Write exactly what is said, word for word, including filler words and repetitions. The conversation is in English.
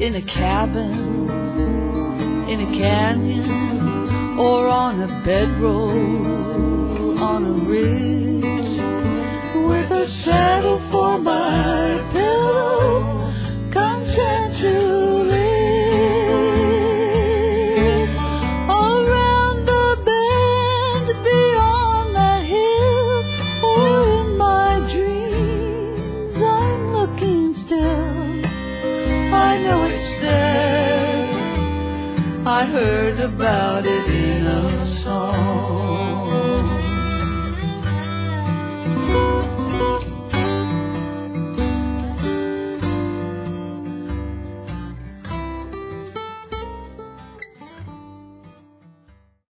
in a cabin, in a canyon, or on a bedroll, on a ridge, with a saddle for my pillow, content to live. Around the bend, beyond the hill, or in my dreams, I'm looking still. I know it's there, I heard about it in a song.